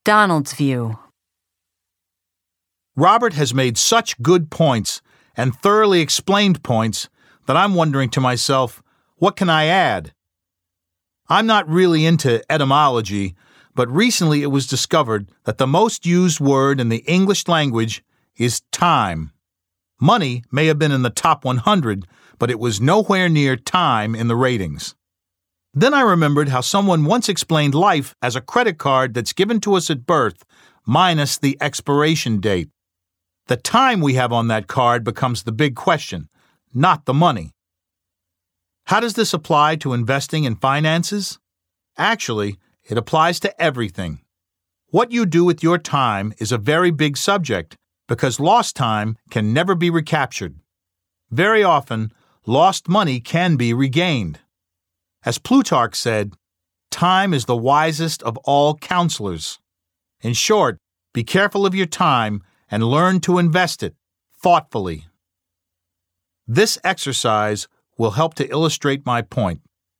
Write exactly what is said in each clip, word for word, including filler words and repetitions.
Donald's view. Robert has made such good points and thoroughly explained points that I'm wondering to myself, what can I add? I'm not really into etymology, but recently it was discovered that the most used word in the English language is time. Money may have been in the top one hundred, but it was nowhere near time in the ratings. Then I remembered how someone once explained life as a credit card that's given to us at birth, minus the expiration date. The time we have on that card becomes the big question, not the money. How does this apply to investing in finances? Actually, it applies to everything. What you do with your time is a very big subject because lost time can never be recaptured. Very often, lost money can be regained. As Plutarch said, time is the wisest of all counselors. In short, be careful of your time and learn to invest it thoughtfully. This exercise will help to illustrate my point.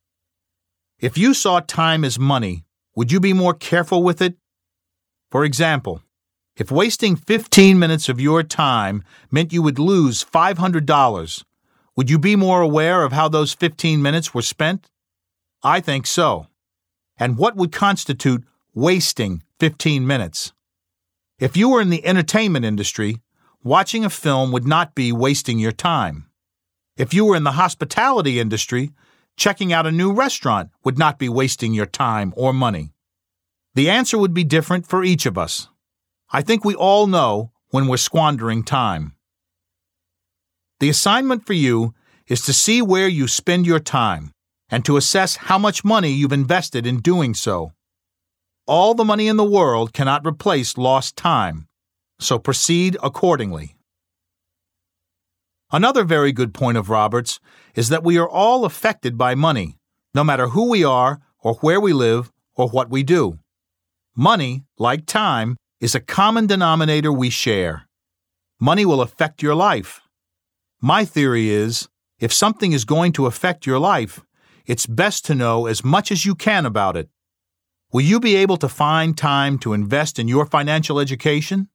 If you saw time as money, would you be more careful with it? For example, if wasting fifteen minutes of your time meant you would lose five hundred dollars, would you be more aware of how those fifteen minutes were spent? I think so. And what would constitute wasting fifteen minutes? If you were in the entertainment industry, watching a film would not be wasting your time. If you were in the hospitality industry, checking out a new restaurant would not be wasting your time or money. The answer would be different for each of us. I think we all know when we're squandering time. The assignment for you is to see where you spend your time and to assess how much money you've invested in doing so. All the money in the world cannot replace lost time, so proceed accordingly. Another very good point of Robert's is that we are all affected by money, no matter who we are or where we live or what we do. Money, like time, is a common denominator we share. Money will affect your life. My theory is, if something is going to affect your life, it's best to know as much as you can about it. Will you be able to find time to invest in your financial education?